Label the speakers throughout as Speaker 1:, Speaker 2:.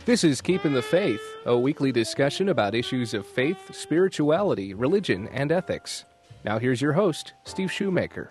Speaker 1: This is Keeping the Faith, a weekly discussion about issues of faith, spirituality, religion, and ethics. Now here's your host, Steve Shoemaker.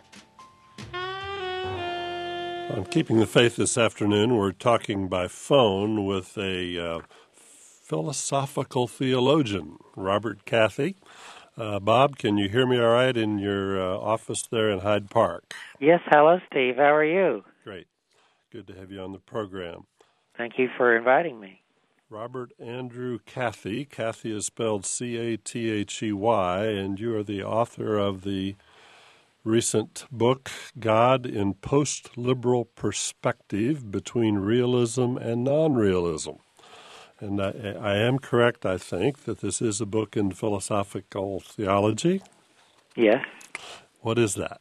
Speaker 2: On Keeping the Faith this afternoon, we're talking by phone with a philosophical theologian, Robert Cathey. Bob, can you hear me all right in your office there in Hyde Park?
Speaker 3: Yes, hello, Steve. How are you?
Speaker 2: Great. Good to have you on the program.
Speaker 3: Thank you for inviting me.
Speaker 2: Robert Andrew Cathey. Cathey is spelled C-A-T-H-E-Y, and you are the author of the recent book, God in Post-Liberal Perspective Between Realism and Non-Realism. And I am correct, I think, that this is a book in philosophical theology?
Speaker 3: Yes.
Speaker 2: What is that?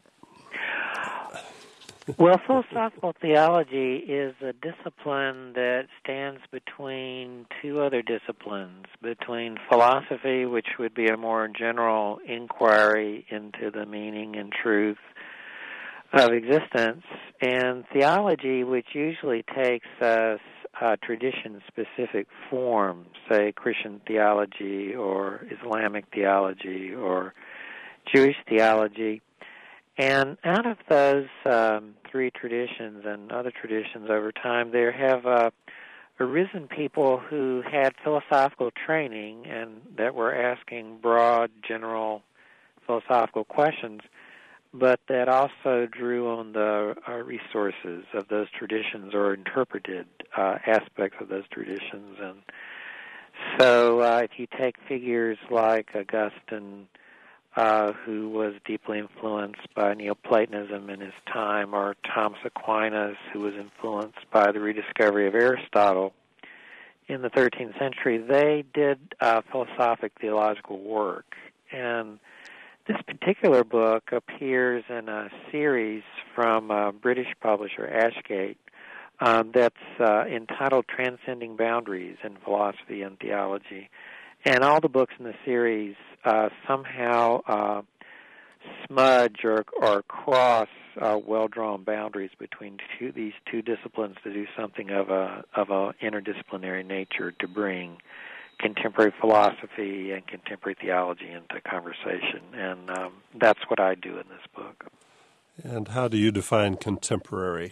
Speaker 3: Well, philosophical theology is a discipline that stands between two other disciplines, between philosophy, which would be a more general inquiry into the meaning and truth of existence, and theology, which usually takes us tradition-specific form, say Christian theology or Islamic theology or Jewish theology. And out of those three traditions and other traditions over time, there have arisen people who had philosophical training and that were asking broad, general philosophical questions, but that also drew on the resources of those traditions or interpreted aspects of those traditions. And so if you take figures like Augustine, who was deeply influenced by Neoplatonism in his time, or Thomas Aquinas, who was influenced by the rediscovery of Aristotle in the 13th century, they did philosophic theological work. And this particular book appears in a series from a British publisher, Ashgate, that's entitled Transcending Boundaries in Philosophy and Theology. And all the books in the series somehow smudge or cross well-drawn boundaries between these two disciplines to do something of a interdisciplinary nature to bring contemporary philosophy and contemporary theology into conversation. And that's what I do in this book.
Speaker 2: And how do you define contemporary?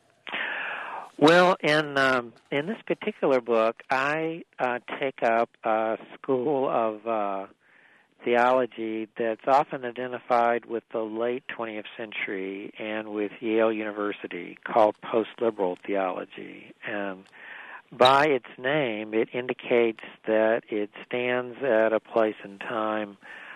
Speaker 3: Well, in this particular book, I take up a school of theology that's often identified with the late 20th century and with Yale University, called post-liberal theology. And by its name, it indicates that it stands at a place in time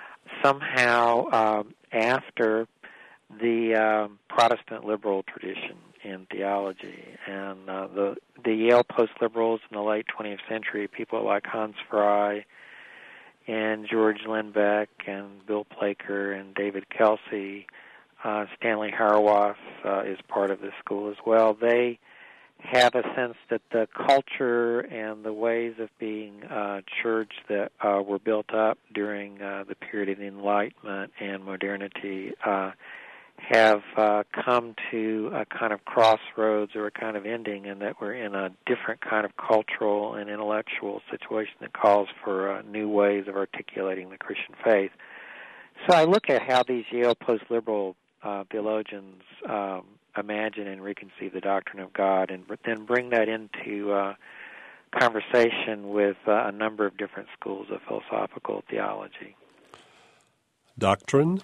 Speaker 3: somehow after the Protestant liberal tradition in theology. And the Yale post-liberals in the late 20th century, people like Hans Frey and George Lindbeck and Bill Plaker and David Kelsey, Stanley Hauerwas is part of this school as well. They have a sense that the culture and the ways of being church that were built up during the period of the Enlightenment and modernity have come to a kind of crossroads or a kind of ending, and that we're in a different kind of cultural and intellectual situation that calls for new ways of articulating the Christian faith. So I look at how these Yale post-liberal theologians imagine and reconceive the doctrine of God, and then bring that into conversation with a number of different schools of philosophical theology.
Speaker 2: Doctrine?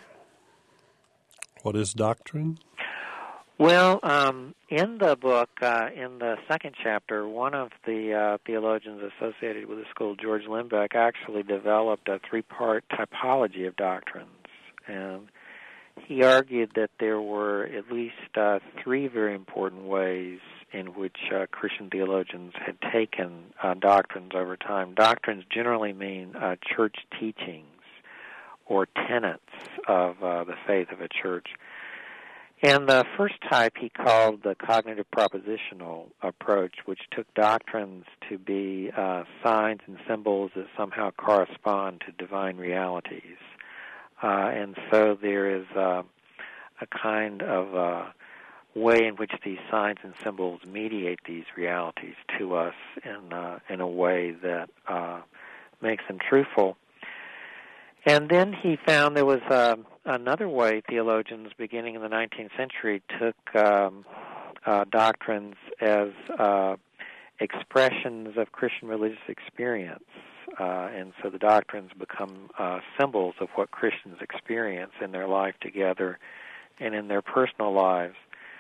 Speaker 2: What is doctrine?
Speaker 3: Well, in the book, in the second chapter, one of the theologians associated with the school, George Lindbeck, actually developed a three-part typology of doctrines. And he argued that there were at least three very important ways in which Christian theologians had taken doctrines over time. Doctrines generally mean church teachings or tenets of the faith of a church. And the first type he called the cognitive propositional approach, which took doctrines to be signs and symbols that somehow correspond to divine realities. And so there is a kind of way in which these signs and symbols mediate these realities to us in a way that makes them truthful. And then he found there was another way theologians beginning in the 19th century took doctrines as expressions of Christian religious experience. And so the doctrines become symbols of what Christians experience in their life together and in their personal lives.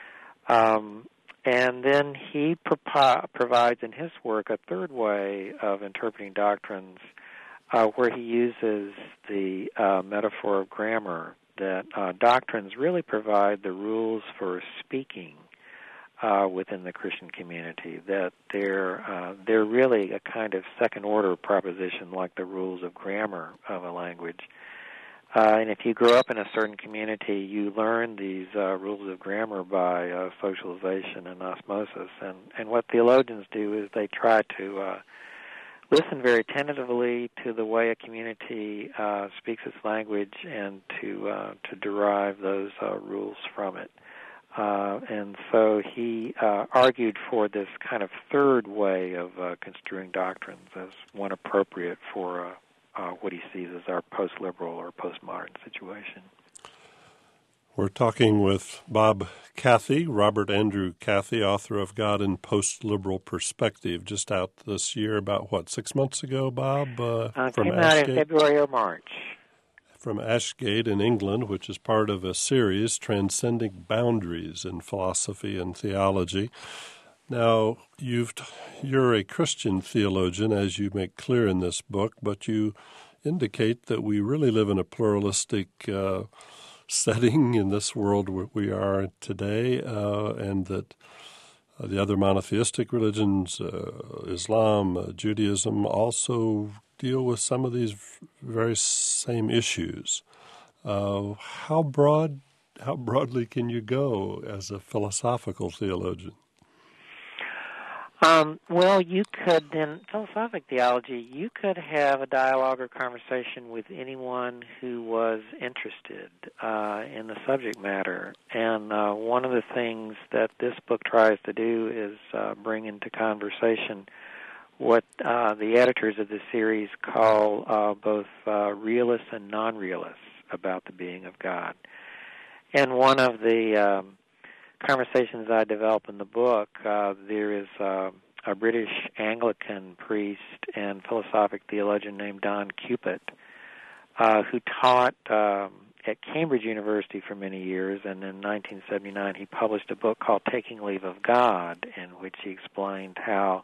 Speaker 3: And then he provides in his work a third way of interpreting doctrines where he uses the metaphor of grammar, that doctrines really provide the rules for speaking within the Christian community, that they're really a kind of second-order proposition like the rules of grammar of a language. And if you grow up in a certain community, you learn these rules of grammar by socialization and osmosis. And what theologians do is they try to listen very tentatively to the way a community speaks its language and to derive those rules from it. And so he argued for this kind of third way of construing doctrines as one appropriate for what he sees as our post-liberal or postmodern situation.
Speaker 2: We're talking with Bob Cathy, Robert Andrew Cathy, author of God in Post-Liberal Perspective, just out this year, about, 6 months ago, Bob?
Speaker 3: From came out in February or March.
Speaker 2: From Ashgate in England, which is part of a series, Transcending Boundaries in Philosophy and Theology. Now, you're a Christian theologian, as you make clear in this book, but you indicate that we really live in a pluralistic setting in this world where we are today, and that the other monotheistic religions, Islam, Judaism, also deal with some of these very same issues. How broadly can you go as a philosophical theologian?
Speaker 3: Well, you could, in philosophic theology, you could have a dialogue or conversation with anyone who was interested in the subject matter. And one of the things that this book tries to do is bring into conversation what the editors of the series call both realists and non-realists about the being of God. And one of the conversations I develop in the book, there is a British Anglican priest and philosophic theologian named Don Cupit, who taught at Cambridge University for many years, and in 1979 he published a book called Taking Leave of God, in which he explained how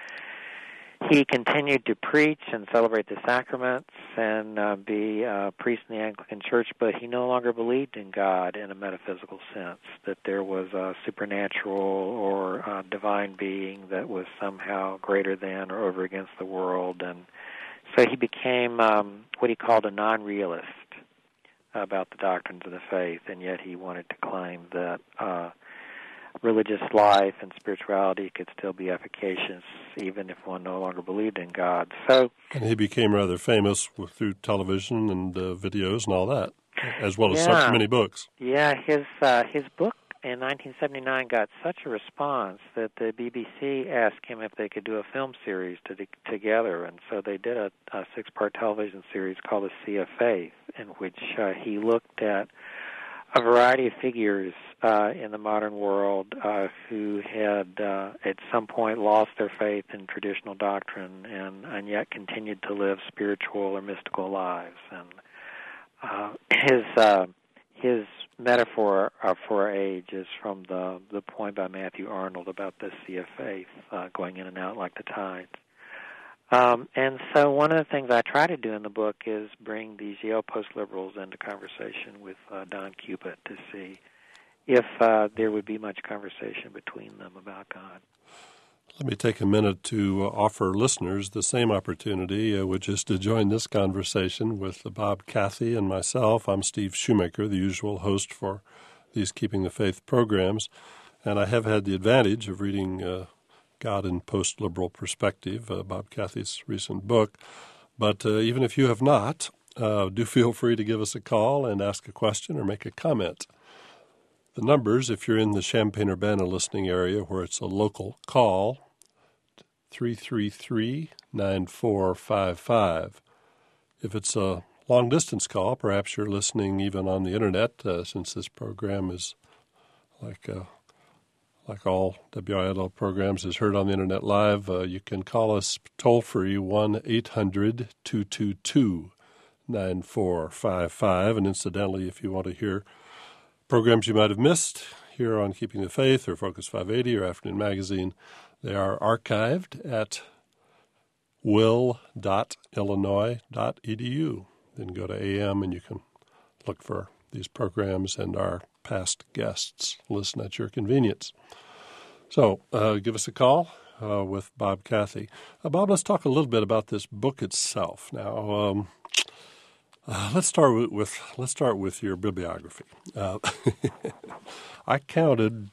Speaker 3: he continued to preach and celebrate the sacraments and be a priest in the Anglican Church, but he no longer believed in God in a metaphysical sense, that there was a supernatural or a divine being that was somehow greater than or over against the world. And so he became what he called a non-realist about the doctrines of the faith, and yet he wanted to claim that religious life and spirituality could still be efficacious even if one no longer believed in God. So,
Speaker 2: and he became rather famous through television and videos and all that, as well as so many books.
Speaker 3: Yeah, his book in 1979 got such a response that the BBC asked him if they could do a film series together, and so they did a 6-part television series called The Sea of Faith, in which he looked at a variety of figures in the modern world who had at some point lost their faith in traditional doctrine and yet continued to live spiritual or mystical lives. And his metaphor for age is from the poem by Matthew Arnold about the Sea of Faith going in and out like the tides. And so one of the things I try to do in the book is bring these Yale post-liberals into conversation with Don Cupit to see if there would be much conversation between them about God.
Speaker 2: Let me take a minute to offer listeners the same opportunity, which is to join this conversation with Bob Cathy and myself. I'm Steve Shoemaker, the usual host for these Keeping the Faith programs, and I have had the advantage of reading God in Post-Liberal Perspective, Bob Cathy's recent book. But even if you have not, do feel free to give us a call and ask a question or make a comment. The numbers, if you're in the Champaign-Urbana listening area where it's a local call, 333-9455. If it's a long-distance call, perhaps you're listening even on the Internet, since this program is like all WILL programs is heard on the Internet live. You can call us toll-free 1-800-222-9455. And incidentally, if you want to hear programs you might have missed here on Keeping the Faith or Focus 580 or Afternoon Magazine, they are archived at will.illinois.edu. Then go to AM and you can look for these programs and our past guests. Listen at your convenience. So give us a call with Bob Cathy. Bob, let's talk a little bit about this book itself. Now, let's start with your bibliography. I counted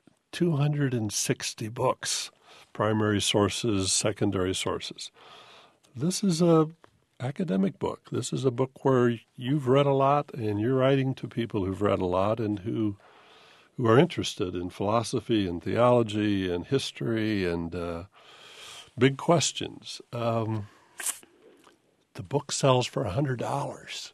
Speaker 2: 260 books, primary sources, secondary sources. This is a academic book. This is a book where you've read a lot, and you're writing to people who've read a lot and who are interested in philosophy and theology and history and big questions. The book sells for $100.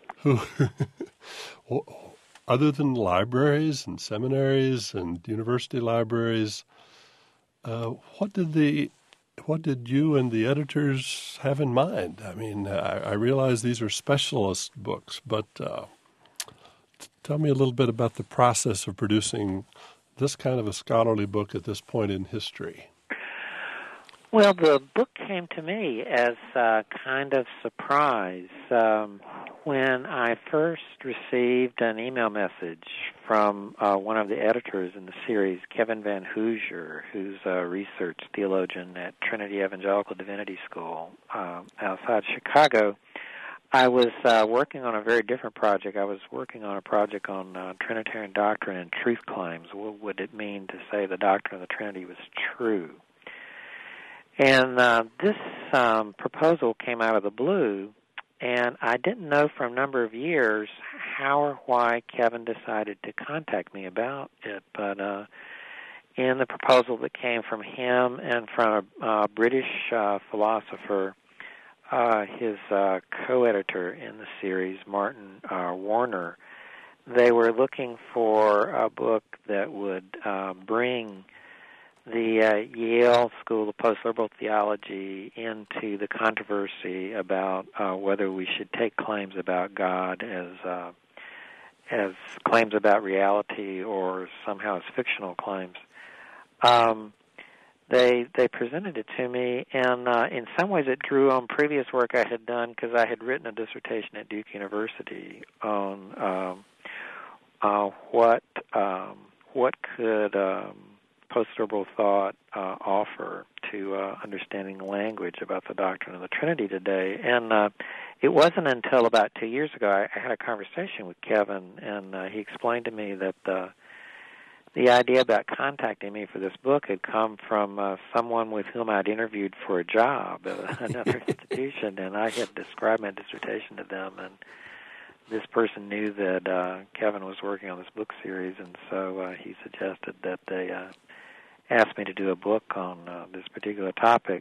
Speaker 2: Other than libraries and seminaries and university libraries, what did you and the editors have in mind? I mean, I realize these are specialist books, but tell me a little bit about the process of producing this kind of a scholarly book at this point in history.
Speaker 3: Well, the book came to me as a kind of surprise when I first received an email message from one of the editors in the series, Kevin Van Hoosier, who's a research theologian at Trinity Evangelical Divinity School outside Chicago. I was working on a very different project. I was working on a project on Trinitarian doctrine and truth claims. What would it mean to say the doctrine of the Trinity was true? And this proposal came out of the blue, and I didn't know for a number of years how or why Kevin decided to contact me about it. But in the proposal that came from him and from a British philosopher, his co-editor in the series, Martin Warner, they were looking for a book that would bring the Yale School of Post-Liberal Theology into the controversy about whether we should take claims about God as claims about reality or somehow as fictional claims. They presented it to me, and in some ways it drew on previous work I had done because I had written a dissertation at Duke University on what could post-liberal thought offer to understanding language about the doctrine of the Trinity today. And it wasn't until about 2 years ago I had a conversation with Kevin, and he explained to me that the idea about contacting me for this book had come from someone with whom I'd interviewed for a job at another institution, and I had described my dissertation to them, and this person knew that Kevin was working on this book series, and so he suggested that they asked me to do a book on this particular topic.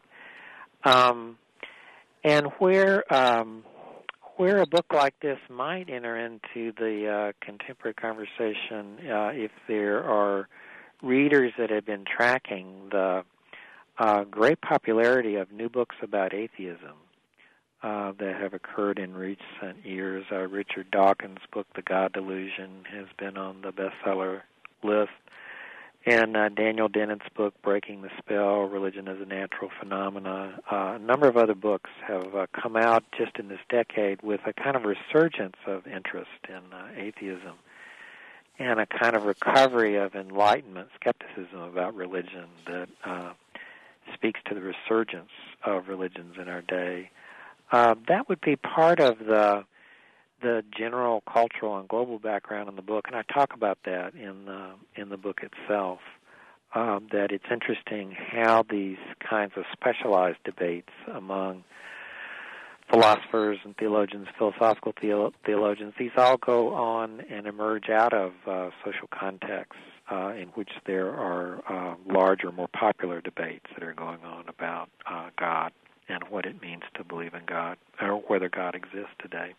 Speaker 3: And where a book like this might enter into the contemporary conversation, if there are readers that have been tracking the great popularity of new books about atheism that have occurred in recent years. Richard Dawkins' book, The God Delusion, has been on the bestseller list. And Daniel Dennett's book, Breaking the Spell, Religion as a Natural Phenomena. A number of other books have come out just in this decade with a kind of resurgence of interest in atheism and a kind of recovery of Enlightenment skepticism about religion that speaks to the resurgence of religions in our day. That would be part of the general cultural and global background in the book, and I talk about that in the book itself, that it's interesting how these kinds of specialized debates among philosophers and theologians, philosophical theologians, these all go on and emerge out of social contexts in which there are larger, more popular debates that are going on about God and what it means to believe in God, or whether God exists today.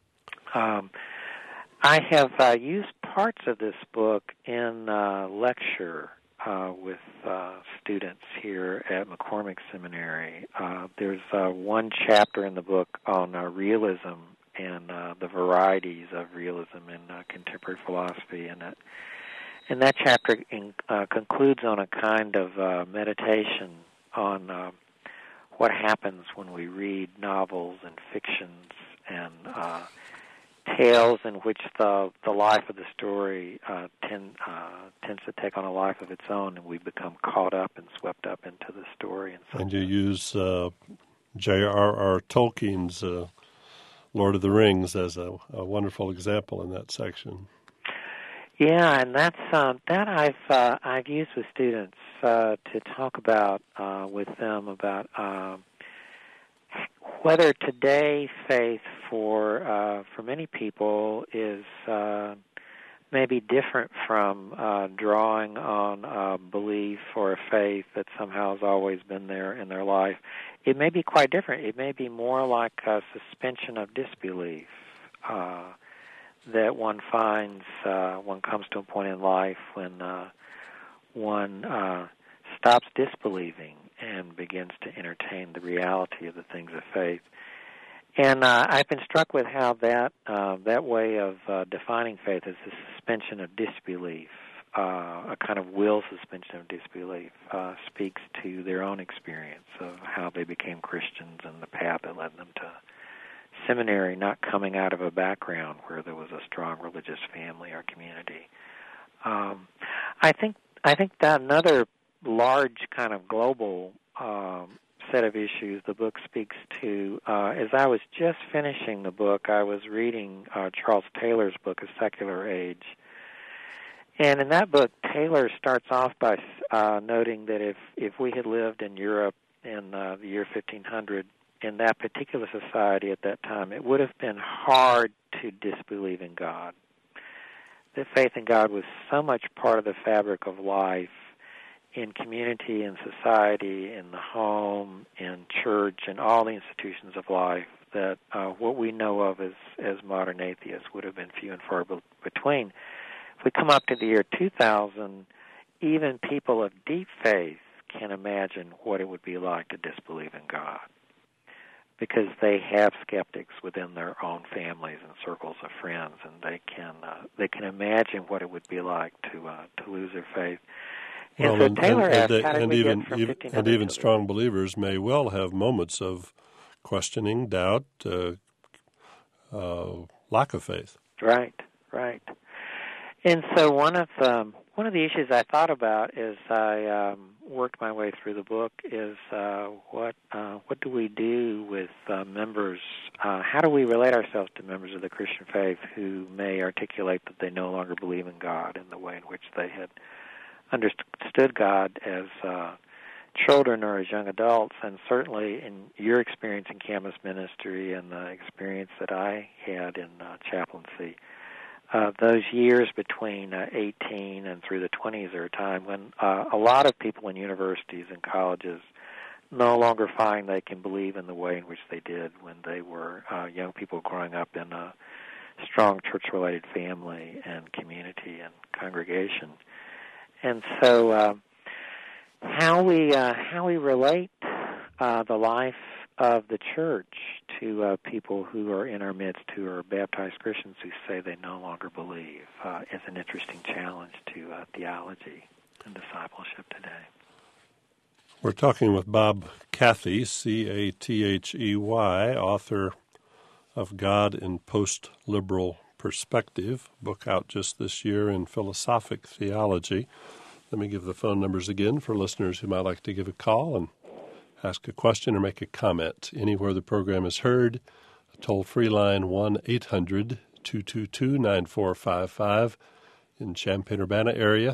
Speaker 3: I have used parts of this book in lecture with students here at McCormick Seminary. There's one chapter in the book on realism and the varieties of realism in contemporary philosophy, and that chapter concludes on a kind of meditation on what happens when we read novels and fictions and tales in which the life of the story tends to take on a life of its own, and we become caught up and swept up into the story.
Speaker 2: And you use J.R.R. Tolkien's Lord of the Rings as a wonderful example in that section.
Speaker 3: Yeah, and that I've used with students to talk about with them about whether today faith for many people is maybe different from drawing on a belief or a faith that somehow has always been there in their life. It may be quite different. It may be more like a suspension of disbelief that one finds one comes to a point in life when one stops disbelieving and begins to entertain the reality of the things of faith. And I've been struck with how that way of defining faith as the suspension of disbelief, a kind of will suspension of disbelief, speaks to their own experience of how they became Christians and the path that led them to seminary, not coming out of a background where there was a strong religious family or community. I think that another large kind of global set of issues the book speaks to. As I was just finishing the book, I was reading Charles Taylor's book, A Secular Age. And in that book, Taylor starts off by noting that if we had lived in Europe in the year 1500, in that particular society at that time, it would have been hard to disbelieve in God. That faith in God was so much part of the fabric of life in community, in society, in the home, in church, and all the institutions of life, that what we know of as modern atheists would have been few and far between. If we come up to the year 2000, even people of deep faith can imagine what it would be like to disbelieve in God, because they have skeptics within their own families and circles of friends, and they can imagine what it would be like to lose their faith. And so Taylor asked, how did we get from 1500
Speaker 2: and even strong believers may well have moments of questioning, doubt, lack of faith.
Speaker 3: Right. And so one of the issues I thought about as I worked my way through the book is what do we do with members? How do we relate ourselves to members of the Christian faith who may articulate that they no longer believe in God in the way in which they had understood God as children or as young adults? And certainly in your experience in campus ministry and the experience that I had in chaplaincy, those years between 18 and through the 20s are a time when a lot of people in universities and colleges no longer find they can believe in the way in which they did when they were young people growing up in a strong church-related family and community and congregation. And so how we relate the life of the church to people who are in our midst who are baptized Christians who say they no longer believe is an interesting challenge to theology and discipleship today.
Speaker 2: We're talking with Bob Cathey, Cathey, author of God in Post-Liberal Perspective, book out just this year in philosophic theology. Let me give the phone numbers again for listeners who might like to give a call and ask a question or make a comment. Anywhere the program is heard, a toll-free line 1-800-222-9455. In Champaign-Urbana area,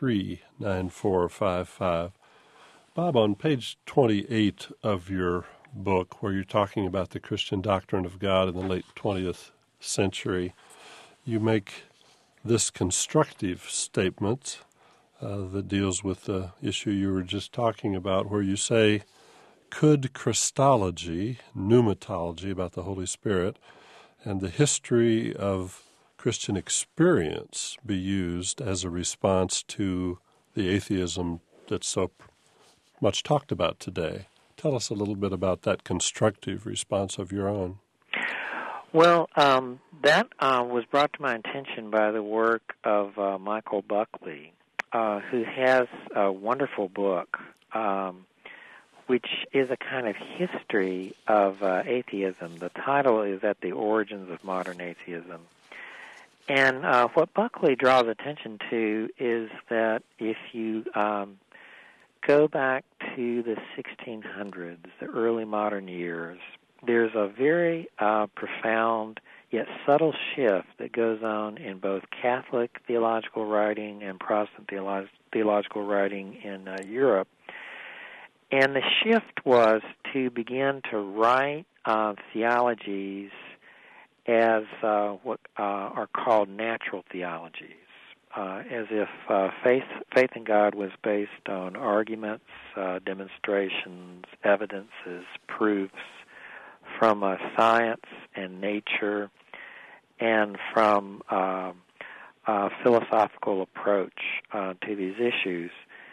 Speaker 2: 333-9455. Bob, on page 28 of your book where you're talking about the Christian doctrine of God in the late 20th century, you make this constructive statement that deals with the issue you were just talking about, where you say, could Christology, pneumatology about the Holy Spirit, and the history of Christian experience be used as a response to the atheism that's so much talked about today? Tell us a little bit about that constructive response of your own.
Speaker 3: Well, that was brought to my attention by the work of Michael Buckley, who has a wonderful book, which is a kind of history of atheism. The title is At the Origins of Modern Atheism. And what Buckley draws attention to is that if you go back to the 1600s, the early modern years, there's a very profound yet subtle shift that goes on in both Catholic theological writing and Protestant theological writing in Europe. And the shift was to begin to write theologies as what are called natural theologies, as if faith in God was based on arguments, demonstrations, evidences, proofs from science and nature and from a philosophical approach to these issues.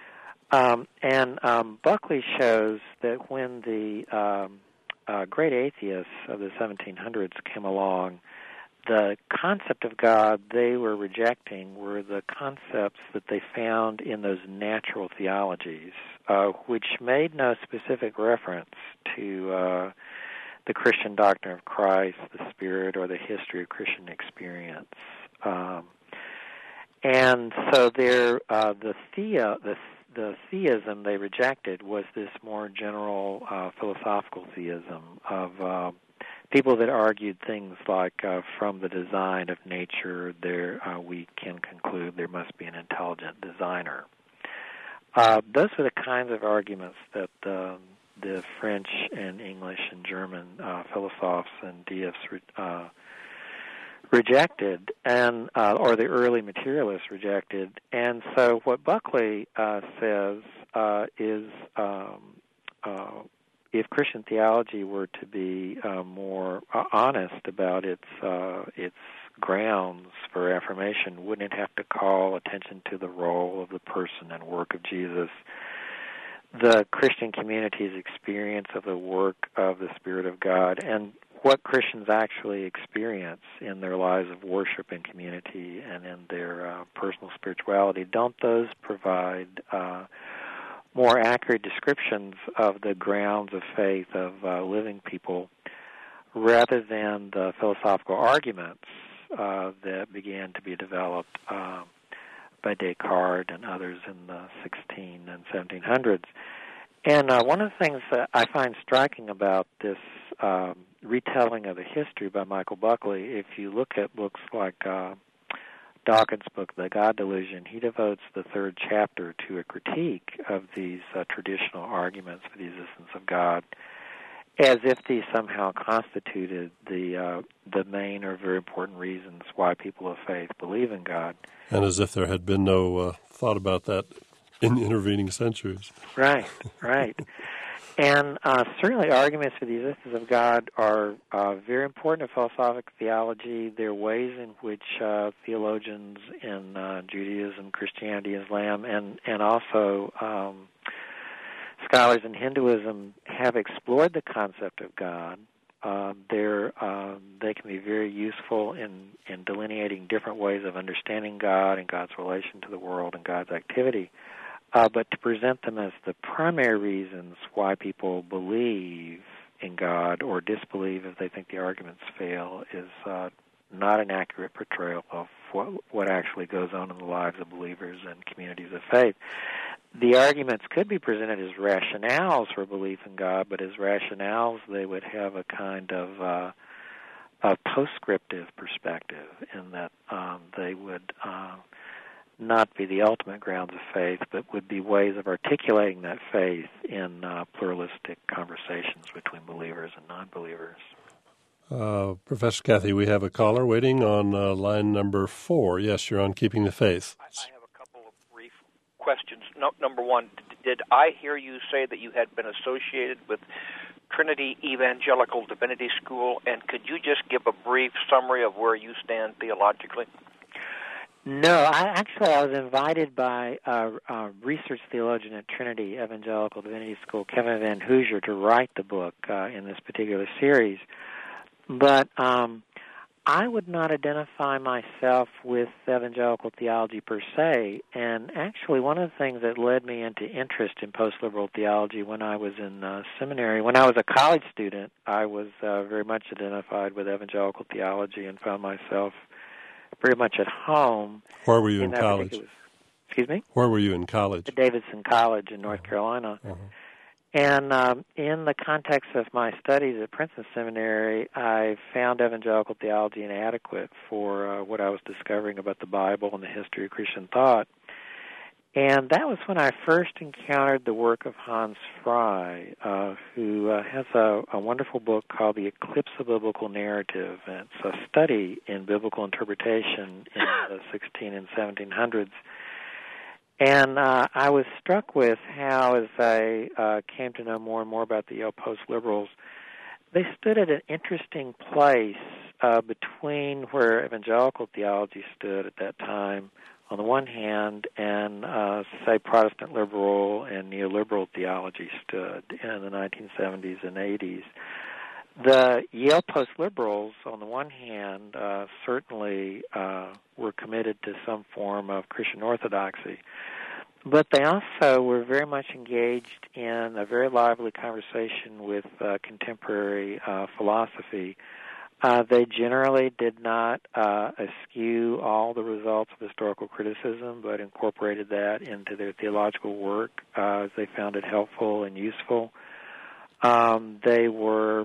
Speaker 3: And Buckley shows that when the great atheists of the 1700s came along, the concept of God they were rejecting were the concepts that they found in those natural theologies, which made no specific reference to the Christian doctrine of Christ, the Spirit, or the history of Christian experience. And so the theism they rejected was this more general philosophical theism of people that argued things like from the design of nature we can conclude there must be an intelligent designer. Those are the kinds of arguments that the French and English and German philosophers and deists rejected, and or the early materialists rejected. And so what Buckley says is if Christian theology were to be more honest about its grounds for affirmation, wouldn't it have to call attention to the role of the person and work of Jesus, the Christian community's experience of the work of the Spirit of God, and what Christians actually experience in their lives of worship and community and in their personal spirituality? Don't those provide more accurate descriptions of the grounds of faith of living people rather than the philosophical arguments that began to be developed by Descartes and others in the 16 and 1700s? And one of the things that I find striking about this retelling of the history by Michael Buckley, if you look at books like Dawkins' book, The God Delusion, he devotes the third chapter to a critique of these traditional arguments for the existence of God, as if these somehow constituted the main or very important reasons why people of faith believe in God.
Speaker 2: And as if there had been no thought about that in the intervening centuries.
Speaker 3: Right. And certainly arguments for the existence of God are very important to philosophic theology. There are ways in which theologians in Judaism, Christianity, Islam, and also scholars in Hinduism have explored the concept of God. They can be very useful in delineating different ways of understanding God and God's relation to the world and God's activity. But to present them as the primary reasons why people believe in God or disbelieve if they think the arguments fail is not an accurate portrayal of what actually goes on in the lives of believers and communities of faith. The arguments could be presented as rationales for belief in God, but as rationales they would have a kind of a postscriptive perspective in that they would not be the ultimate grounds of faith, but would be ways of articulating that faith in pluralistic conversations between believers and non-believers.
Speaker 2: Professor Cathy, we have a caller waiting on line number 4. Yes, you're on Keeping the Faith.
Speaker 4: I have a couple of brief questions. Number one, did I hear you say that you had been associated with Trinity Evangelical Divinity School, and could you just give a brief summary of where you stand theologically?
Speaker 3: No, I was invited by a research theologian at Trinity Evangelical Divinity School, Kevin Van Hoosier, to write the book in this particular series. But I would not identify myself with evangelical theology per se, and actually one of the things that led me into interest in post-liberal theology when I was in seminary, when I was a college student, I was very much identified with evangelical theology and found myself very much at home.
Speaker 2: Where were you in college?
Speaker 3: Excuse me?
Speaker 2: Where were you in college?
Speaker 3: At Davidson College in North Carolina. And in the context of my studies at Princeton Seminary, I found evangelical theology inadequate for what I was discovering about the Bible and the history of Christian thought. And that was when I first encountered the work of Hans Frey, who has a wonderful book called The Eclipse of Biblical Narrative. And it's a study in biblical interpretation in the 16 and 1700s. And I was struck with how, as I came to know more and more about the Yale post-liberals, they stood at an interesting place between where evangelical theology stood at that time, on the one hand, and, say, Protestant liberal and neoliberal theology stood in the 1970s and 80s. The Yale post-liberals, on the one hand, certainly were committed to some form of Christian orthodoxy, but they also were very much engaged in a very lively conversation with contemporary philosophy. They generally did not eschew all the results of historical criticism, but incorporated that into their theological work as they found it helpful and useful. They were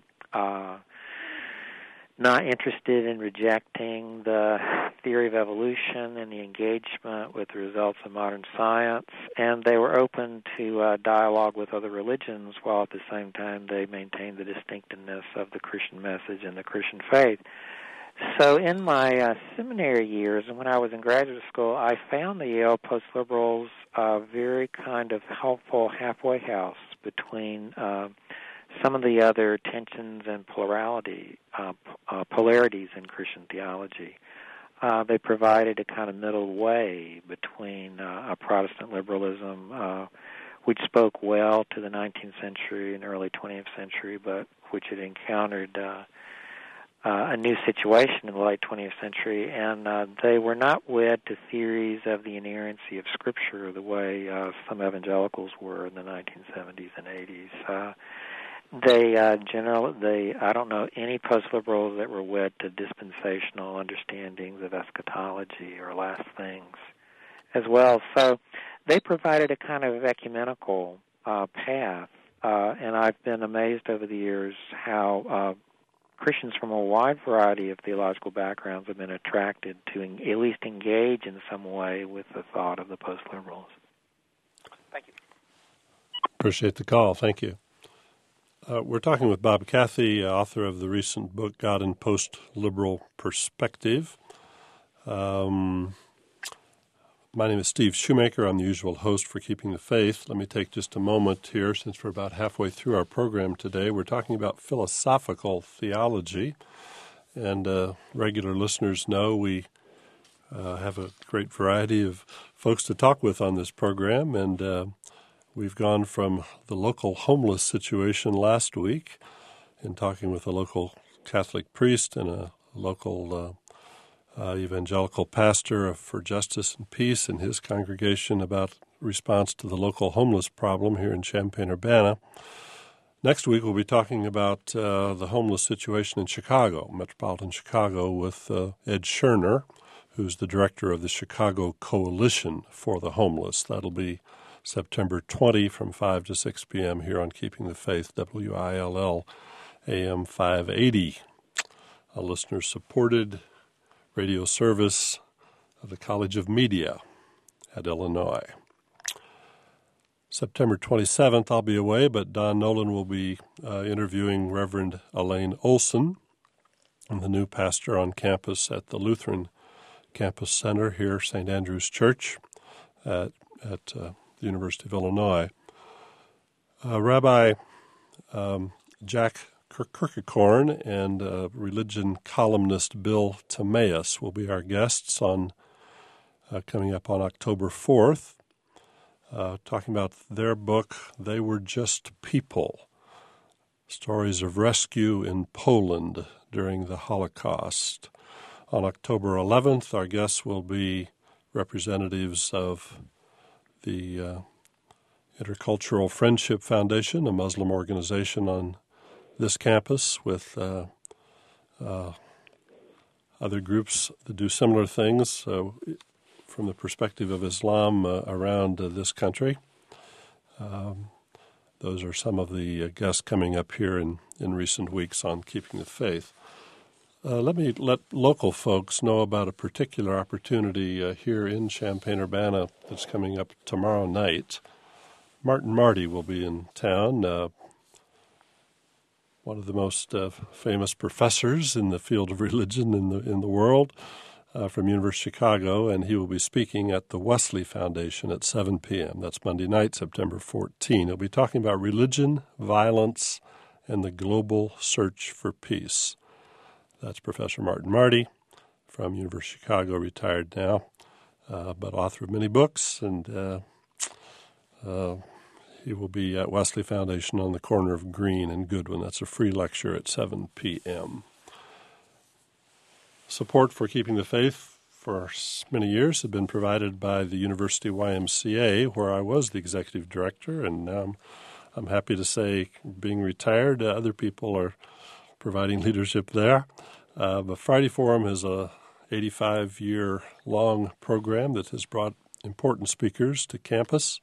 Speaker 3: not interested in rejecting the theory of evolution and the engagement with the results of modern science, and they were open to dialogue with other religions while at the same time they maintained the distinctiveness of the Christian message and the Christian faith. So in my seminary years and when I was in graduate school, I found the Yale post-liberals a very kind of helpful halfway house between some of the other tensions and polarities in Christian theology. They provided a kind of middle way between a Protestant liberalism which spoke well to the 19th century and early 20th century, but which had encountered a new situation in the late 20th century, and they were not wed to theories of the inerrancy of Scripture the way some evangelicals were in the 1970s and 80s. I don't know any post-liberals that were wed to dispensational understandings of eschatology or last things as well. So they provided a kind of ecumenical path, and I've been amazed over the years how Christians from a wide variety of theological backgrounds have been attracted to at least engage in some way with the thought of the post-liberals.
Speaker 4: Thank you.
Speaker 2: Appreciate the call. Thank you. We're talking with Bob Cathy, author of the recent book, God in Post-Liberal Perspective. My name is Steve Shoemaker. I'm the usual host for Keeping the Faith. Let me take just a moment here, since we're about halfway through our program today. We're talking about philosophical theology. And regular listeners know we have a great variety of folks to talk with on this program, and we've gone from the local homeless situation last week in talking with a local Catholic priest and a local evangelical pastor for justice and peace in his congregation about response to the local homeless problem here in Champaign-Urbana. Next week we'll be talking about the homeless situation in Chicago, metropolitan Chicago, with Ed Scherner, who's the director of the Chicago Coalition for the Homeless. That'll be September 20 from 5 to 6 p.m. here on Keeping the Faith, WILL AM 580, a listener-supported radio service of the College of Media. at Illinois. September 27th, I'll be away, but Don Nolan will be interviewing Reverend Elaine Olson, the new pastor on campus at the Lutheran Campus Center here, St. Andrew's Church at the University of Illinois. Rabbi Jack Kirkekorn and religion columnist Bill Timaeus will be our guests on coming up on October 4th, talking about their book, They Were Just People, Stories of Rescue in Poland During the Holocaust. On October 11th, our guests will be representatives of the Intercultural Friendship Foundation, a Muslim organization on this campus with other groups that do similar things from the perspective of Islam around this country. Those are some of the guests coming up here in recent weeks on Keeping the Faith. Let me let local folks know about a particular opportunity here in Champaign-Urbana that's coming up tomorrow night. Martin Marty will be in town, one of the most famous professors in the field of religion in the world from University of Chicago, and he will be speaking at the Wesley Foundation at 7 p.m. That's Monday night, September 14. He'll be talking about religion, violence, and the global search for peace. That's Professor Martin Marty from University of Chicago, retired now, but author of many books, and he will be at Wesley Foundation on the corner of Green and Goodwin. That's a free lecture at 7 p.m. Support for Keeping the Faith for many years have been provided by the University YMCA, where I was the executive director, and now I'm happy to say, being retired, other people are providing leadership there. The Friday Forum is a 85-year-long program that has brought important speakers to campus.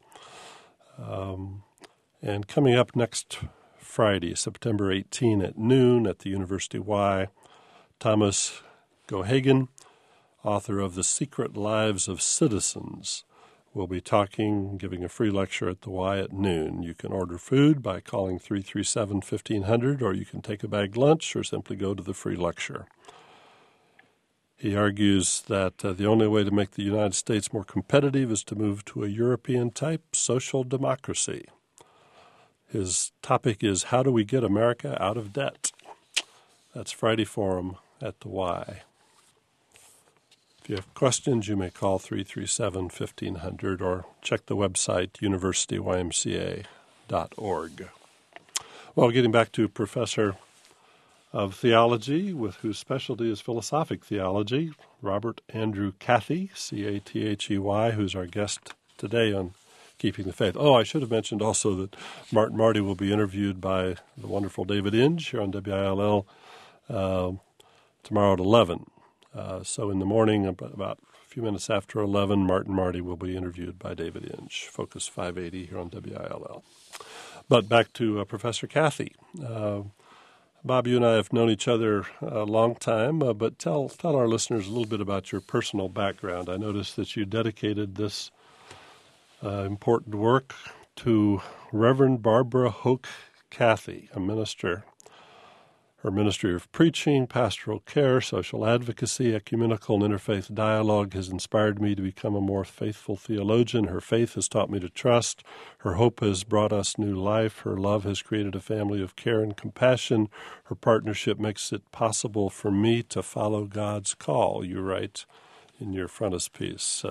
Speaker 2: And coming up next Friday, September 18 at noon at the University Y, Thomas Gohagen, author of The Secret Lives of Citizens, will be giving a free lecture at the Y at noon. You can order food by calling 337-1500, or you can take a bagged lunch or simply go to the free lecture. He argues that the only way to make the United States more competitive is to move to a European-type social democracy. His topic is, how do we get America out of debt? That's Friday Forum at the Y. If you have questions, you may call 337-1500 or check the website universityymca.org. Well, getting back to Professor of Theology, whose specialty is philosophic theology, Robert Andrew Cathy, C-A-T-H-E-Y, who's our guest today on Keeping the Faith. Oh, I should have mentioned also that Martin Marty will be interviewed by the wonderful David Inge here on WILL tomorrow at 11. So in the morning, about a few minutes after 11, Martin Marty will be interviewed by David Inge, Focus 580 here on WILL. But back to Professor Cathy. Bob, you and I have known each other a long time, but tell our listeners a little bit about your personal background. I noticed that you dedicated this important work to Reverend Barbara Hoke Cathy, a minister. Her ministry of preaching, pastoral care, social advocacy, ecumenical and interfaith dialogue has inspired me to become a more faithful theologian. Her faith has taught me to trust. Her hope has brought us new life. Her love has created a family of care and compassion. Her partnership makes it possible for me to follow God's call, you write in your frontispiece.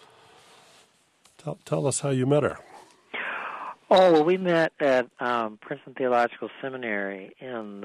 Speaker 2: Tell us how you met her.
Speaker 3: Oh, well, we met at Princeton Theological Seminary in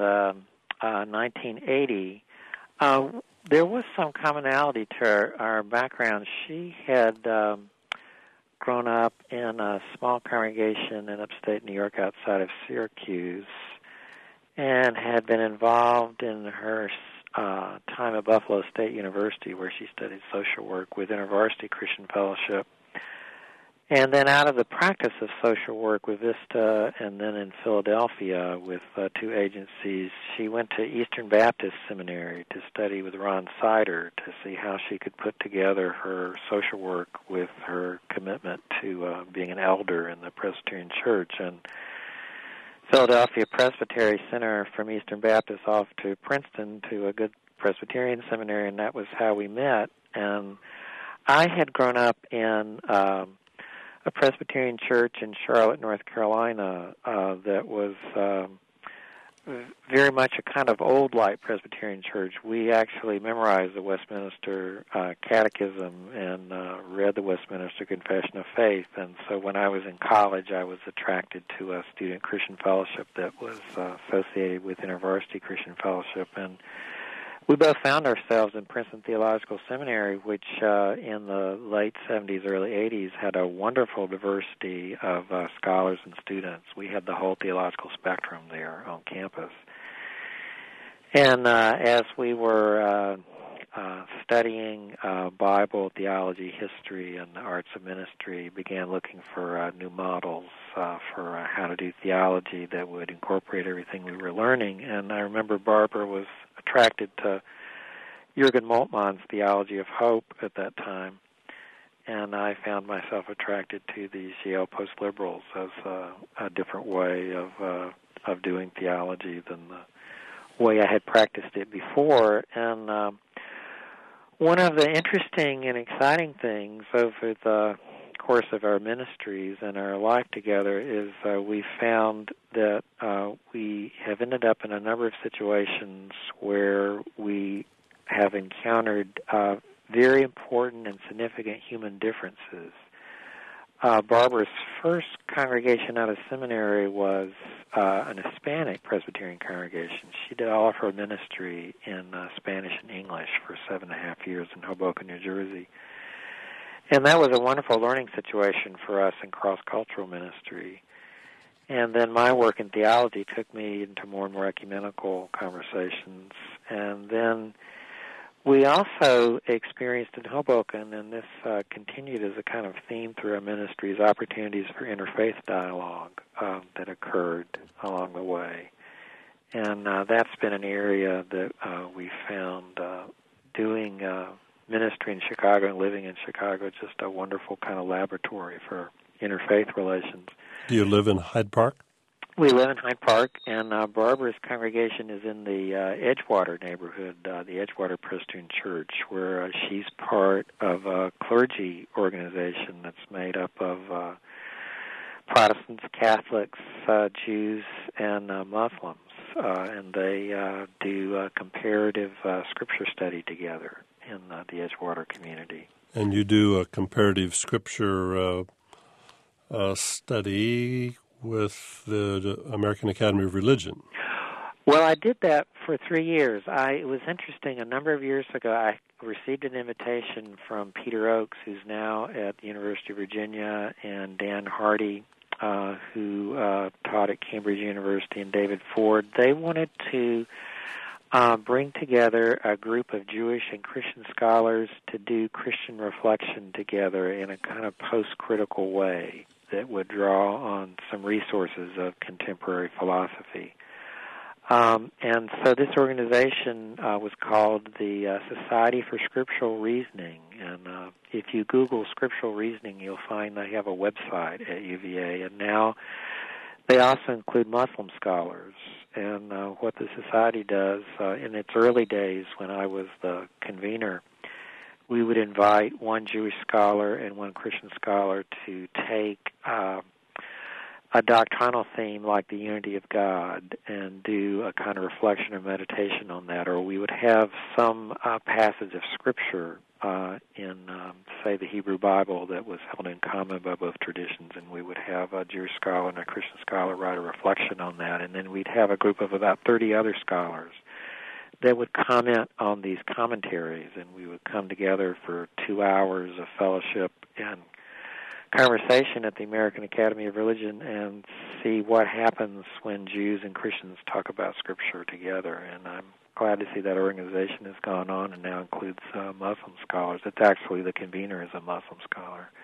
Speaker 3: 1980. There was some commonality to our background. She had grown up in a small congregation in upstate New York outside of Syracuse and had been involved in her time at Buffalo State University, where she studied social work with InterVarsity Christian Fellowship. And then out of the practice of social work with Vista and then in Philadelphia with 2 agencies, she went to Eastern Baptist Seminary to study with Ron Sider to see how she could put together her social work with her commitment to being an elder in the Presbyterian Church. And Philadelphia Presbytery sent her from Eastern Baptist off to Princeton to a good Presbyterian seminary, and that was how we met. And I had grown up in a Presbyterian church in Charlotte, North Carolina, that was very much a kind of old light Presbyterian church. We actually memorized the Westminster Catechism and read the Westminster Confession of Faith. And so when I was in college, I was attracted to a student Christian fellowship that was associated with InterVarsity Christian Fellowship. And we both found ourselves in Princeton Theological Seminary, which in the late 70s, early 80s had a wonderful diversity of scholars and students. We had the whole theological spectrum there on campus. And as we were studying Bible, theology, history, and the arts of ministry, began looking for new models for how to do theology that would incorporate everything we were learning. And I remember Barbara was attracted to Jürgen Moltmann's Theology of Hope at that time, and I found myself attracted to these Yale post-liberals as a different way of doing theology than the way I had practiced it before. And one of the interesting and exciting things over the course of our ministries and our life together is we found that we have ended up in a number of situations where we have encountered very important and significant human differences. Barbara's first congregation out of seminary was an Hispanic Presbyterian congregation. She did all of her ministry in Spanish and English for 7.5 years in Hoboken, New Jersey. And that was a wonderful learning situation for us in cross-cultural ministry. And then my work in theology took me into more and more ecumenical conversations. And then we also experienced in Hoboken, and this continued as a kind of theme through our ministries, opportunities for interfaith dialogue that occurred along the way. And that's been an area that we found doing ministry in Chicago and living in Chicago, just a wonderful kind of laboratory for interfaith relations.
Speaker 2: Do you live in Hyde Park?
Speaker 3: We live in Hyde Park, and Barbara's congregation is in the Edgewater neighborhood, the Edgewater Presbyterian Church, where she's part of a clergy organization that's made up of Protestants, Catholics, Jews, and Muslims, and they do comparative scripture study together in the Edgewater community.
Speaker 2: And you do a comparative scripture study with the American Academy of Religion.
Speaker 3: Well, I did that for 3 years. It was interesting. A number of years ago, I received an invitation from Peter Oakes, who's now at the University of Virginia, and Dan Hardy, who taught at Cambridge University, and David Ford. They wanted to bring together a group of Jewish and Christian scholars to do Christian reflection together in a kind of post-critical way that would draw on some resources of contemporary philosophy. And so this organization was called the Society for Scriptural Reasoning. And if you Google scriptural reasoning, you'll find they have a website at UVA. And now they also include Muslim scholars. And what the society does, in its early days when I was the convener, we would invite one Jewish scholar and one Christian scholar to take a doctrinal theme like the unity of God and do a kind of reflection or meditation on that. Or we would have some passage of Scripture in, say, the Hebrew Bible that was held in common by both traditions, and we would have a Jewish scholar and a Christian scholar write a reflection on that. And then we'd have a group of about 30 other scholars that would comment on these commentaries, and we would come together for 2 hours of fellowship and conversation at the American Academy of Religion and see what happens when Jews and Christians talk about Scripture together. And I'm glad to see that organization has gone on and now includes Muslim scholars. It's actually the convener is a Muslim scholar.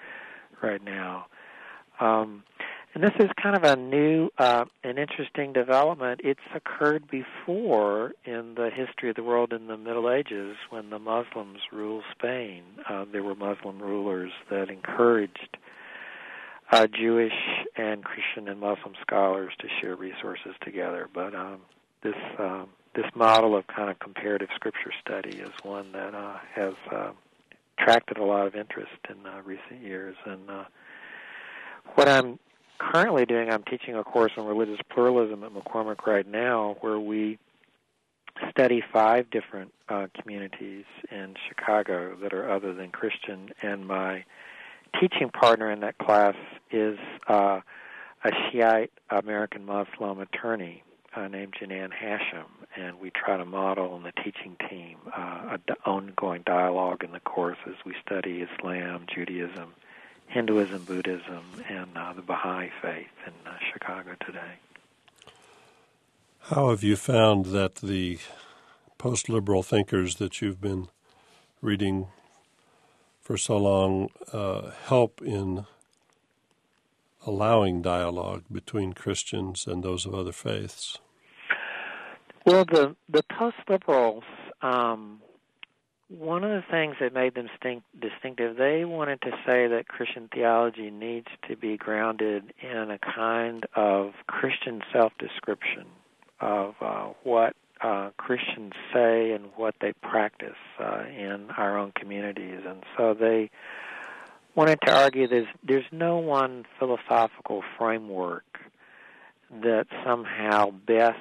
Speaker 3: right now. And this is kind of a new and interesting development. It's occurred before in the history of the world in the Middle Ages when the Muslims ruled Spain. There were Muslim rulers that encouraged Jewish and Christian and Muslim scholars to share resources together. But this model of kind of comparative scripture study is one that has attracted a lot of interest in recent years. And what I'm currently doing, I'm teaching a course on religious pluralism at McCormick right now, where we study 5 different communities in Chicago that are other than Christian, and my teaching partner in that class is a Shiite American Muslim attorney named Janan Hashem, and we try to model in the teaching team an ongoing dialogue in the course as we study Islam, Judaism, Hinduism, Buddhism, and the Baha'i faith in Chicago today.
Speaker 2: How have you found that the post-liberal thinkers that you've been reading for so long help in allowing dialogue between Christians and those of other faiths?
Speaker 3: Well, the post-liberals, one of the things that made them distinctive, they wanted to say that Christian theology needs to be grounded in a kind of Christian self-description of what Christians say and what they practice in our own communities. And so they wanted to argue there's no one philosophical framework that somehow best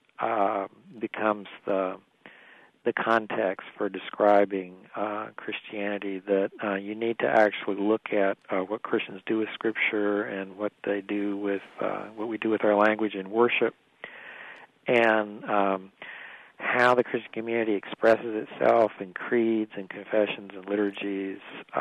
Speaker 3: becomes the context for describing Christianity, that you need to actually look at what Christians do with Scripture and what they do with what we do with our language and worship, and how the Christian community expresses itself in creeds and confessions and liturgies,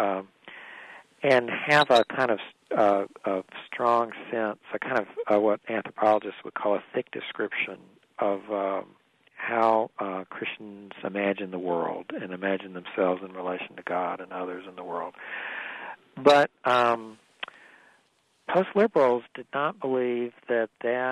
Speaker 3: and have a kind of strong sense, a kind of what anthropologists would call a thick description of how Christians imagine the world and imagine themselves in relation to God and others in the world. But post-liberals did not believe that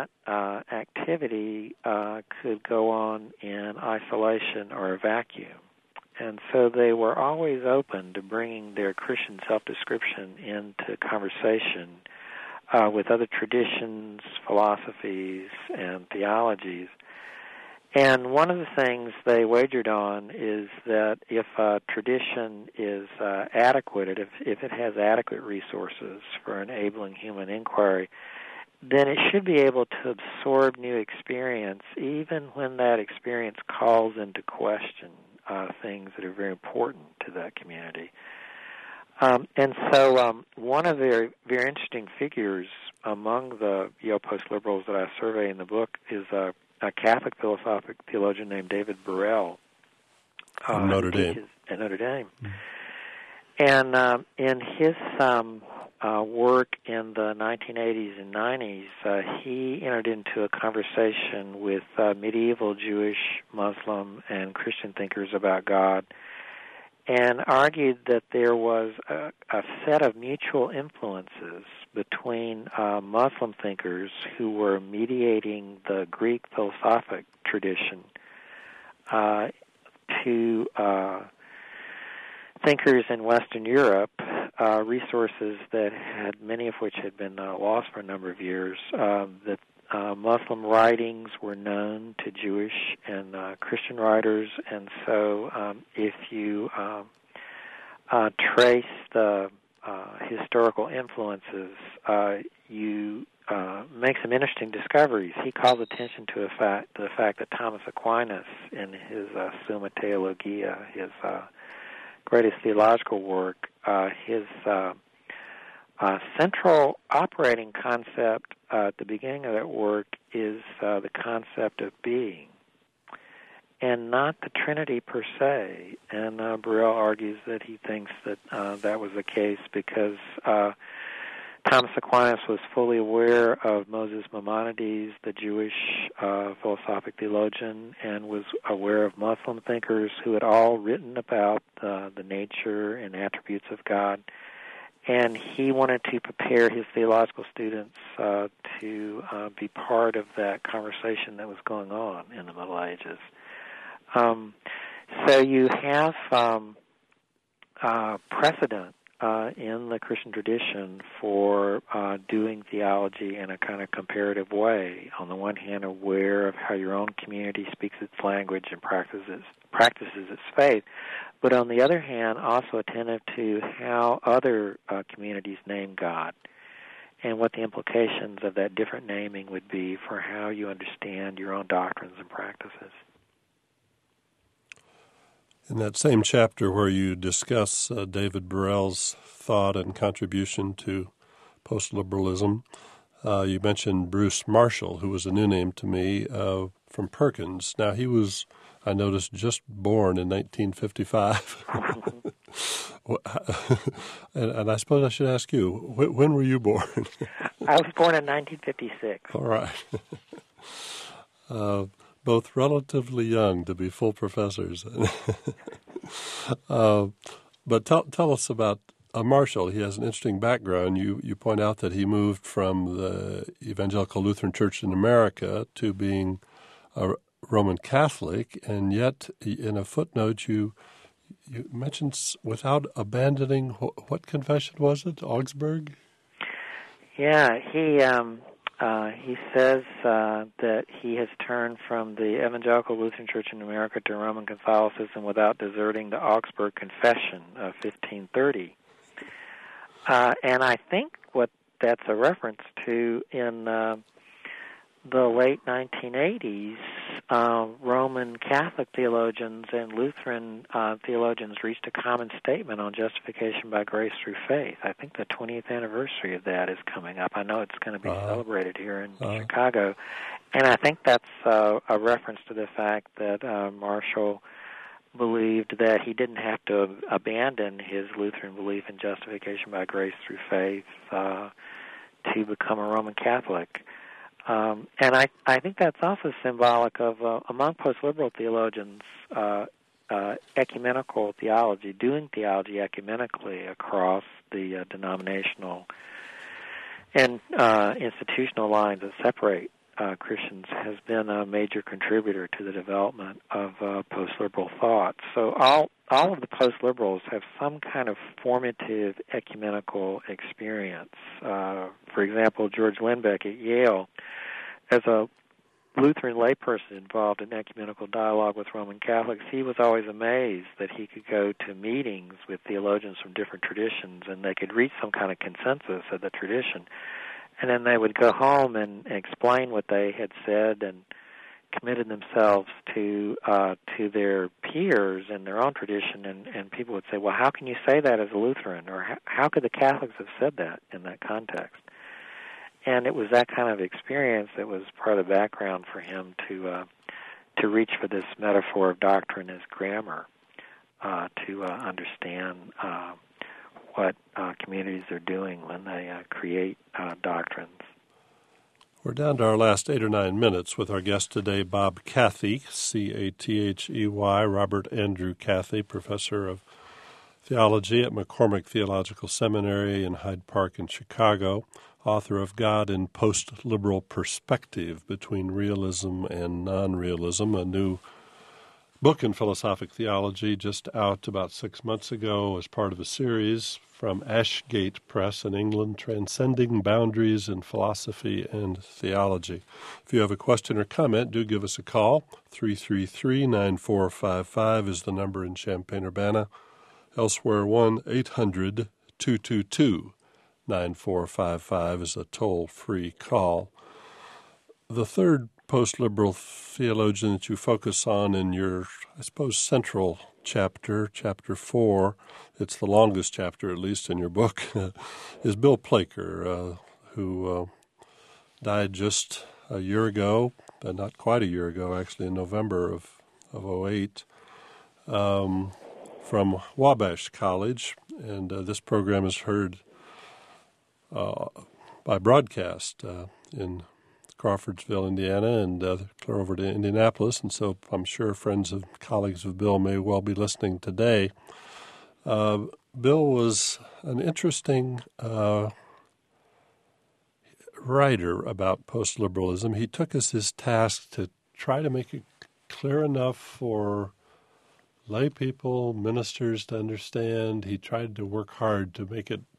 Speaker 3: activity could go on in isolation or a vacuum. And so they were always open to bringing their Christian self-description into conversation with other traditions, philosophies, and theologies. And one of the things they wagered on is that if a tradition is adequate, if it has adequate resources for enabling human inquiry, then it should be able to absorb new experience, even when that experience calls into question things that are very important to that community. And so one of the very interesting figures among the Yale post-liberals that I survey in the book is a Catholic philosophic theologian named David Burrell.
Speaker 2: At Notre Dame.
Speaker 3: At Notre Dame. And in his work in the 1980s and 90s, he entered into a conversation with medieval Jewish, Muslim, and Christian thinkers about God, and argued that there was a set of mutual influences between Muslim thinkers who were mediating the Greek philosophic tradition to thinkers in Western Europe, resources that had, many of which had been lost for a number of years, that Muslim writings were known to Jewish and Christian writers, and so if you trace the historical influences, you make some interesting discoveries. He calls attention to the fact that Thomas Aquinas, in his Summa Theologia, his greatest theological work, his central operating concept at the beginning of that work is the concept of being, and not the Trinity per se. And Burrell argues that he thinks that that was the case because Thomas Aquinas was fully aware of Moses Maimonides, the Jewish philosophic theologian, and was aware of Muslim thinkers who had all written about the nature and attributes of God. And he wanted to prepare his theological students to be part of that conversation that was going on in the Middle Ages. So you have precedent in the Christian tradition for doing theology in a kind of comparative way. On the one hand, aware of how your own community speaks its language and practices its faith, but on the other hand, also attentive to how other communities name God and what the implications of that different naming would be for how you understand your own doctrines and practices.
Speaker 2: In that same chapter where you discuss David Burrell's thought and contribution to post-liberalism, you mentioned Bruce Marshall, who was a new name to me, from Perkins. Now, he was, I noticed, just born in 1955. and I suppose I should ask you, when were you born?
Speaker 3: I was born in 1956.
Speaker 2: All right. Both relatively young to be full professors. But tell us about Marshall. He has an interesting background. You point out that he moved from the Evangelical Lutheran Church in America to being a Roman Catholic, and yet in a footnote you mentioned without abandoning, what confession was it, Augsburg?
Speaker 3: Yeah, he says that he has turned from the Evangelical Lutheran Church in America to Roman Catholicism without deserting the Augsburg Confession of 1530. And I think what that's a reference to in the late 1980s, Roman Catholic theologians and Lutheran theologians reached a common statement on justification by grace through faith. I think the 20th anniversary of that is coming up. I know it's going to be celebrated here in Chicago. And I think that's a reference to the fact that Marshall believed that he didn't have to abandon his Lutheran belief in justification by grace through faith to become a Roman Catholic. And I think that's also symbolic of, among post-liberal theologians, ecumenical theology, doing theology ecumenically across the denominational and institutional lines that separate Christians has been a major contributor to the development of post-liberal thought. So all of the post-liberals have some kind of formative ecumenical experience. For example, George Lindbeck at Yale, as a Lutheran layperson involved in ecumenical dialogue with Roman Catholics, he was always amazed that he could go to meetings with theologians from different traditions and they could reach some kind of consensus of the tradition. And then they would go home and explain what they had said and committed themselves to their peers in their own tradition. And people would say, well, how can you say that as a Lutheran? Or how could the Catholics have said that in that context? And it was that kind of experience that was part of the background for him to reach for this metaphor of doctrine as grammar, to understand what communities are doing when they create doctrines.
Speaker 2: We're down to our last 8 or 9 minutes with our guest today, Bob Cathey, Cathey, Robert Andrew Cathey, professor of theology at McCormick Theological Seminary in Hyde Park in Chicago, author of God in Post-Liberal Perspective Between Realism and Non-Realism, a new book in philosophic theology just out about 6 months ago as part of a series from Ashgate Press in England, Transcending Boundaries in Philosophy and Theology. If you have a question or comment, do give us a call. 333-9455 is the number in Champaign-Urbana. Elsewhere, 1-800-222-9455 is a toll-free call. The third post-liberal theologian that you focus on in your, I suppose, central chapter, chapter 4, it's the longest chapter, at least in your book, is Bill Plaker, who died just a year ago, not quite a year ago, actually, in November of 2008, from Wabash College. And this program is heard by broadcast in Crawfordsville, Indiana, and clear over to Indianapolis, and so I'm sure friends and colleagues of Bill may well be listening today. Bill was an interesting writer about post-liberalism. He took as his task to try to make it clear enough for lay people, ministers to understand. He tried to work hard to make it,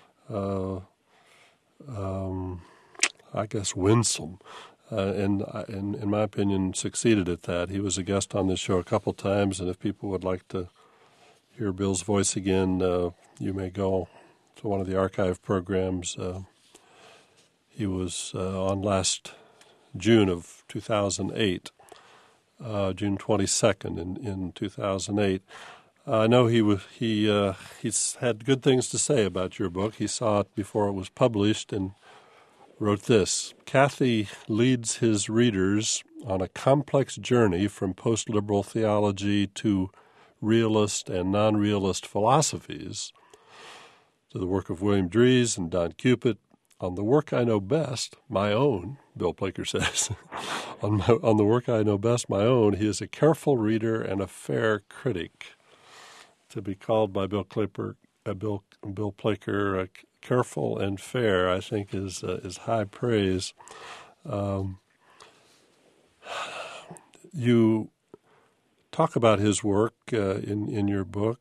Speaker 2: I guess, winsome. And in my opinion, succeeded at that. He was a guest on this show a couple times, and if people would like to hear Bill's voice again, you may go to one of the archive programs. He was on last June of 2008, June 22nd in 2008. I know he's had good things to say about your book. He saw it before it was published and wrote this: Cathy leads his readers on a complex journey from post-liberal theology to realist and non-realist philosophies, to the work of William Dries and Don Cupid. On the work I know best, my own, Bill Plaker says, on the work I know best, my own, he is a careful reader and a fair critic. To be called by Bill Plaker careful and fair, I think, is high praise. You talk about his work in your book.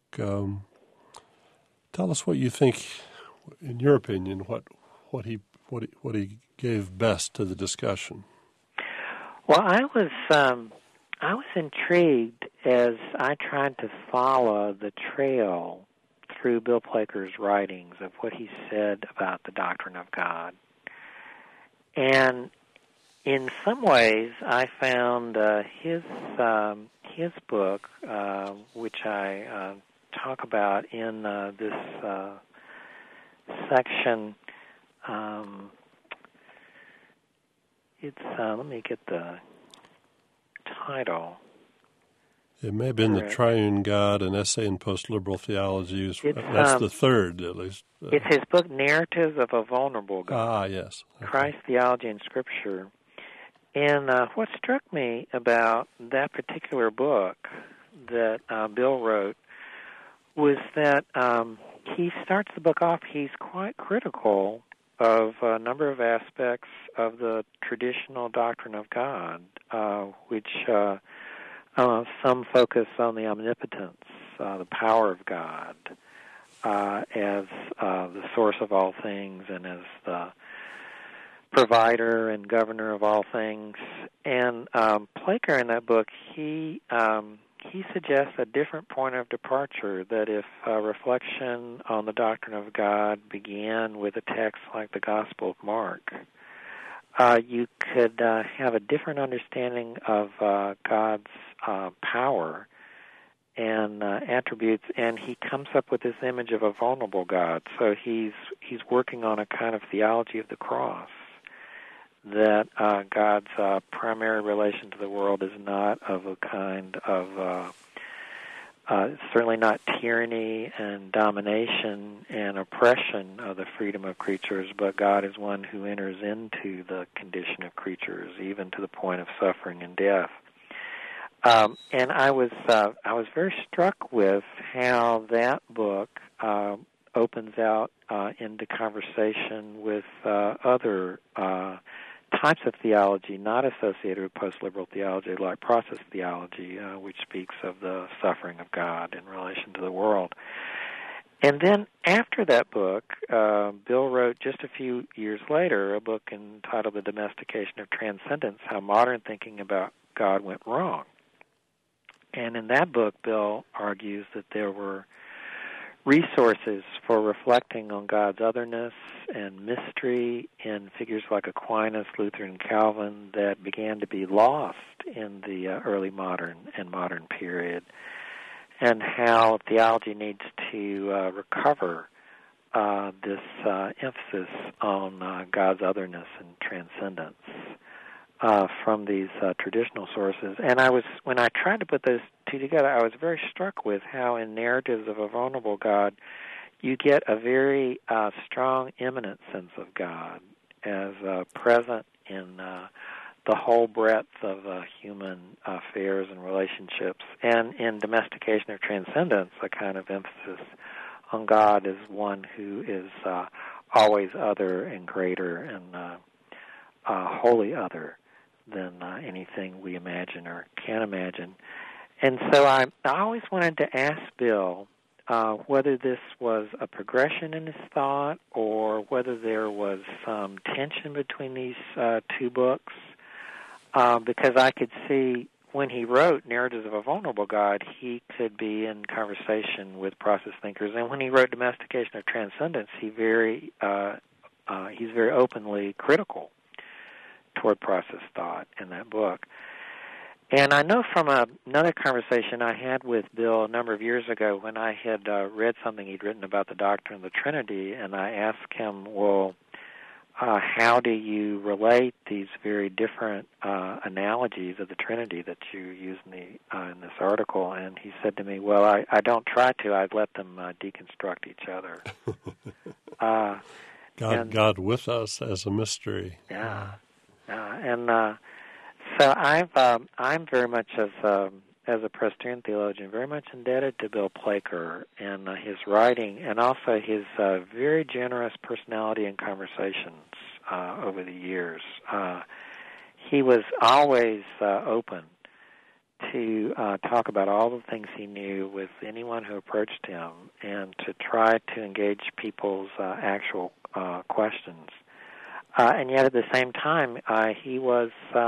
Speaker 2: Tell us what you think, in your opinion, what he gave best to the discussion.
Speaker 3: Well, I was intrigued as I tried to follow the trail through Bill Plaker's writings of what he said about the doctrine of God. And in some ways, I found his book, which I talk about in this section. Let me get the title.
Speaker 2: It may have been The Triune God, an Essay in Post-Liberal Theology. That's the third, at least.
Speaker 3: It's his book, Narratives of a Vulnerable God.
Speaker 2: Ah, yes. Okay.
Speaker 3: Christ, Theology, and Scripture. And what struck me about that particular book that Bill wrote was that he starts the book off, he's quite critical of a number of aspects of the traditional doctrine of God, which some focus on the omnipotence, the power of God, as the source of all things and as the provider and governor of all things. And Plaker in that book, he suggests a different point of departure, that if reflection on the doctrine of God began with a text like the Gospel of Mark, you could have a different understanding of God's power and attributes, and he comes up with this image of a vulnerable God. So he's working on a kind of theology of the cross, that God's primary relation to the world is not of a kind of, certainly not tyranny and domination and oppression of the freedom of creatures, but God is one who enters into the condition of creatures, even to the point of suffering and death. And I was very struck with how that book opens out into conversation with other types of theology not associated with post-liberal theology, like process theology, which speaks of the suffering of God in relation to the world. And then after that book, Bill wrote just a few years later a book entitled The Domestication of Transcendence, How Modern Thinking About God Went Wrong. And in that book, Bill argues that there were resources for reflecting on God's otherness and mystery in figures like Aquinas, Luther, and Calvin that began to be lost in the early modern and modern period, and how theology needs to recover this emphasis on God's otherness and transcendence from these traditional sources. And when I tried to put those two together, I was very struck with how in Narratives of a Vulnerable God, you get a very strong, immanent sense of God as present in the whole breadth of human affairs and relationships. And in Domestication of Transcendence, a kind of emphasis on God as one who is always other and greater and wholly other than anything we imagine or can imagine. And so I always wanted to ask Bill whether this was a progression in his thought or whether there was some tension between these two books, because I could see when he wrote Narratives of a Vulnerable God, he could be in conversation with process thinkers. And when he wrote Domestication of Transcendence, he's very openly critical toward process thought in that book. And I know from another conversation I had with Bill a number of years ago when I had read something he'd written about the doctrine of the Trinity, and I asked him, well, how do you relate these very different analogies of the Trinity that you use in this article? And he said to me, well, I don't try to. I let them deconstruct each other.
Speaker 2: God with us as a mystery.
Speaker 3: Yeah. So I'm very much as a Presbyterian theologian very much indebted to Bill Plaker and his writing, and also his very generous personality and conversations over the years. He was always open to talk about all the things he knew with anyone who approached him, and to try to engage people's actual questions. And yet at the same time, he was,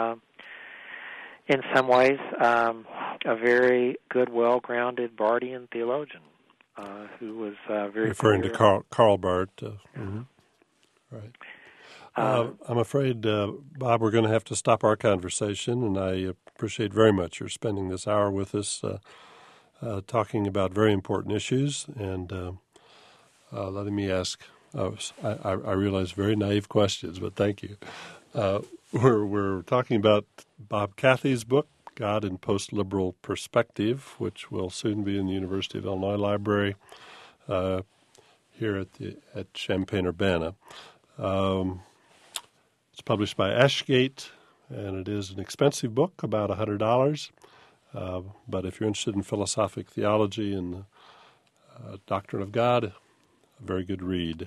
Speaker 3: in some ways, a very good, well-grounded Barthian theologian who was very
Speaker 2: referring
Speaker 3: clear.
Speaker 2: to Karl Barth. Right. I'm afraid, Bob, we're going to have to stop our conversation, and I appreciate very much your spending this hour with us talking about very important issues, and letting me ask, I realize very naive questions, but thank you. We're talking about Bob Cathy's book, God in Post-Liberal Perspective, which will soon be in the University of Illinois Library here at Champaign-Urbana. It's published by Ashgate, and it is an expensive book, about $100. But if you're interested in philosophic theology and the doctrine of God, a very good read.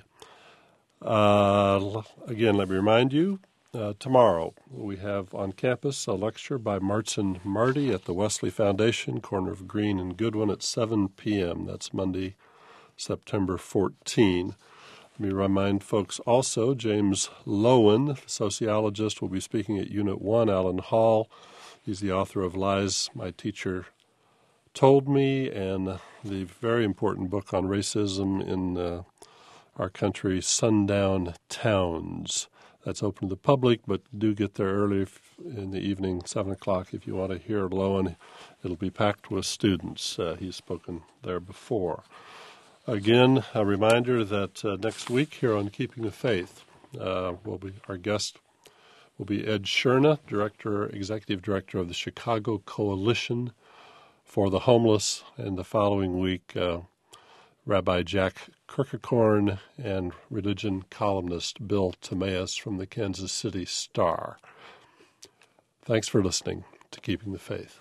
Speaker 2: Again, let me remind you, tomorrow we have on campus a lecture by Martin Marty at the Wesley Foundation, corner of Green and Goodwin at 7 p.m. That's Monday, September 14. Let me remind folks also, James Lowen, the sociologist, will be speaking at Unit 1, Allen Hall. He's the author of Lies My Teacher Told Me, and the very important book on racism in our country, Sundown Towns. That's open to the public, but do get there early in the evening, 7 o'clock, if you want to hear Lowen. It'll be packed with students. He's spoken there before. Again, a reminder that next week here on Keeping the Faith, our guest will be Ed Scherna, Executive Director of the Chicago Coalition for the Homeless, and the following week, Rabbi Jack Kirkekorn and religion columnist Bill Timaeus from the Kansas City Star. Thanks for listening to Keeping the Faith.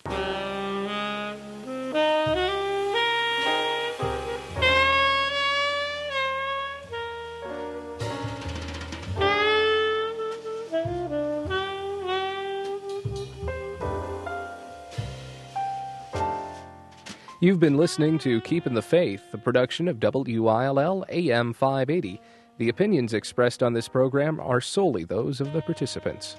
Speaker 1: You've been listening to Keeping the Faith, a production of WILL AM 580. The opinions expressed on this program are solely those of the participants.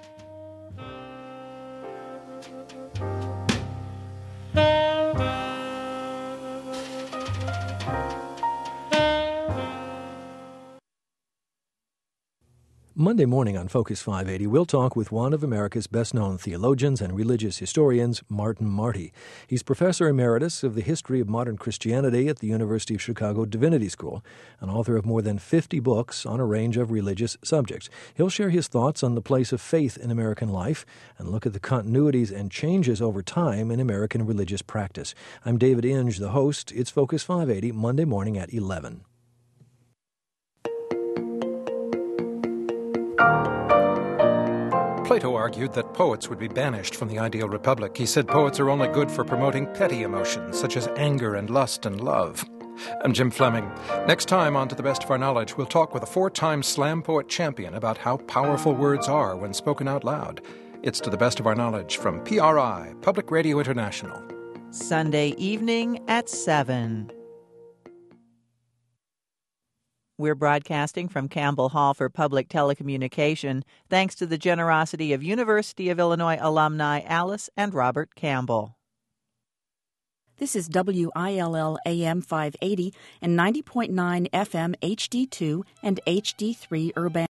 Speaker 5: Monday morning on Focus 580, we'll talk with one of America's best-known theologians and religious historians, Martin Marty. He's Professor Emeritus of the History of Modern Christianity at the University of Chicago Divinity School, and author of more than 50 books on a range of religious subjects. He'll share his thoughts on the place of faith in American life and look at the continuities and changes over time in American religious practice. I'm David Inge, the host. It's Focus 580, Monday morning at 11.
Speaker 6: Plato argued that poets would be banished from the ideal republic. He said poets are only good for promoting petty emotions, such as anger and lust and love. I'm Jim Fleming. Next time on To the Best of Our Knowledge, we'll talk with a 4-time slam poet champion about how powerful words are when spoken out loud. It's To the Best of Our Knowledge from PRI, Public Radio International.
Speaker 7: Sunday evening at 7. We're broadcasting from Campbell Hall for Public Telecommunication, thanks to the generosity of University of Illinois alumni Alice and Robert Campbell.
Speaker 8: This is WILL AM 580 and 90.9 FM HD2 and HD3 Urban.